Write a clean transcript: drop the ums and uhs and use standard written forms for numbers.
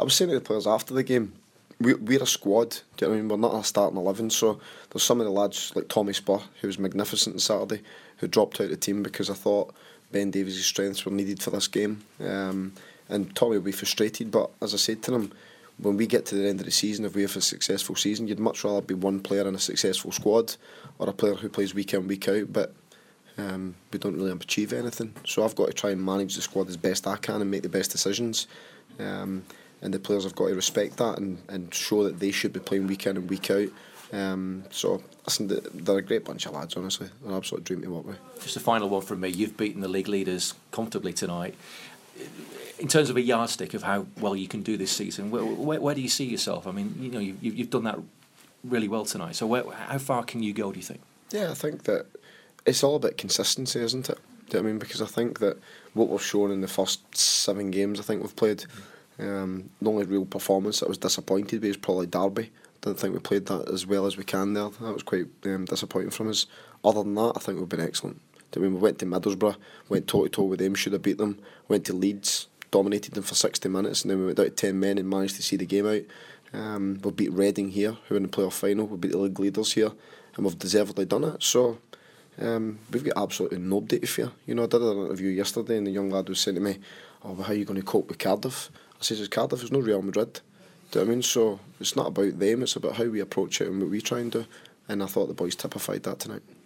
I was saying to the players after the game, we're a squad. Do you know what I mean? We're not a starting 11. So there's some of the lads like Tommy Spur, who was magnificent on Saturday, who dropped out of the team because I thought Ben Davies' strengths were needed for this game. And Tommy will be frustrated, but as I said to him, when we get to the end of the season, if we have a successful season, you'd much rather be one player in a successful squad or a player who plays week in, week out, but we don't really achieve anything. So I've got to try and manage the squad as best I can and make the best decisions. And the players have got to respect that and show that they should be playing week in and week out. So listen, they're a great bunch of lads, honestly. They're an absolute dream to work with. Just a final one from me. You've beaten the league leaders comfortably tonight. In terms of a yardstick of how well you can do this season, where do you see yourself? I mean, you know, you've done that really well tonight. So how far can you go, do you think? Yeah, I think that it's all about consistency, isn't it? Do you know what I mean? Because I think that what we've shown in the first 7 games I think we've played, the only real performance that I was disappointed with is probably Derby. I didn't think we played that as well as we can there. That was quite disappointing from us. Other than that, I think we've been excellent. Do you know what I mean? We went to Middlesbrough, went toe-to-toe with them, should have beat them. Went to Leeds, dominated them for 60 minutes, and then we went out to 10 men and managed to see the game out. We've beat Reading here, who are in the playoff final. We beat the league leaders here, and we've deservedly done it. So we've got absolutely nobody to fear. You know, I did an interview yesterday, and the young lad was saying to me, "Oh, well, how are you going to cope with Cardiff?" I says, "It's Cardiff. It's no Real Madrid." Do you know what I mean? So it's not about them. It's about how we approach it and what we try and do. And I thought the boys typified that tonight.